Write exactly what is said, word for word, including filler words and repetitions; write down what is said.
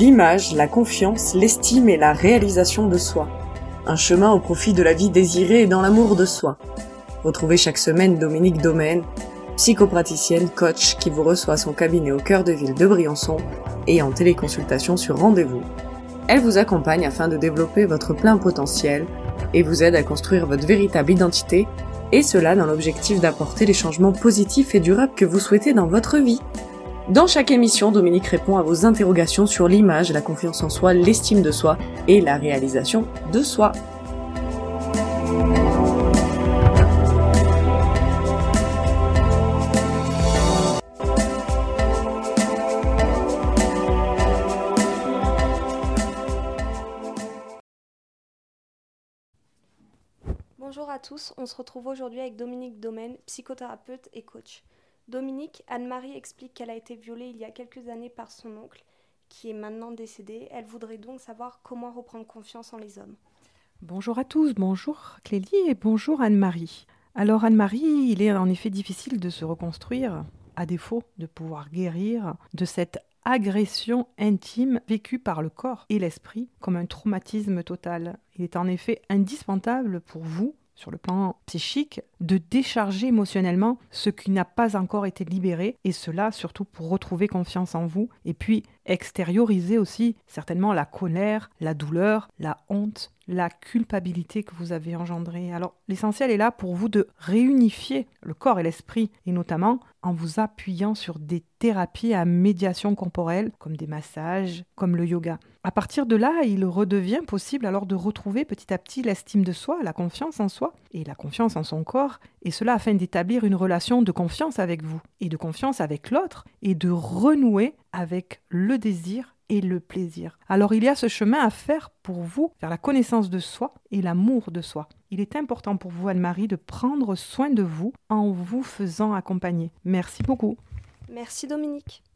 L'image, la confiance, l'estime et la réalisation de soi. Un chemin au profit de la vie désirée et dans l'amour de soi. Retrouvez chaque semaine Dominique Domaine, psychopraticienne, coach qui vous reçoit à son cabinet au cœur de ville de Briançon et en téléconsultation sur rendez-vous. Elle vous accompagne afin de développer votre plein potentiel et vous aide à construire votre véritable identité, et cela dans l'objectif d'apporter les changements positifs et durables que vous souhaitez dans votre vie. Dans chaque émission, Dominique répond à vos interrogations sur l'image, la confiance en soi, l'estime de soi et la réalisation de soi. Bonjour à tous, on se retrouve aujourd'hui avec Dominique Domaine, psychothérapeute et coach. Dominique, Anne-Marie explique qu'elle a été violée il y a quelques années par son oncle, qui est maintenant décédé. Elle voudrait donc savoir comment reprendre confiance en les hommes. Bonjour à tous, bonjour Clélie et bonjour Anne-Marie. Alors Anne-Marie, il est en effet difficile de se reconstruire, à défaut de pouvoir guérir de cette agression intime vécue par le corps et l'esprit comme un traumatisme total. Il est en effet indispensable pour vous, sur le plan psychique, de décharger émotionnellement ce qui n'a pas encore été libéré, et cela surtout pour retrouver confiance en vous, et puis extérioriser aussi certainement la colère, la douleur, la honte, la culpabilité que vous avez engendrée. Alors l'essentiel est là pour vous de réunifier le corps et l'esprit, et notamment en vous appuyant sur des thérapies à médiation corporelle, comme des massages, comme le yoga. À partir de là, il redevient possible alors de retrouver petit à petit l'estime de soi, la confiance en soi et la confiance en son corps, et cela afin d'établir une relation de confiance avec vous et de confiance avec l'autre, et de renouer avec le désir et le plaisir. Alors il y a ce chemin à faire pour vous vers la connaissance de soi et l'amour de soi. Il est important pour vous, Anne-Marie, de prendre soin de vous en vous faisant accompagner. Merci beaucoup. Merci Dominique.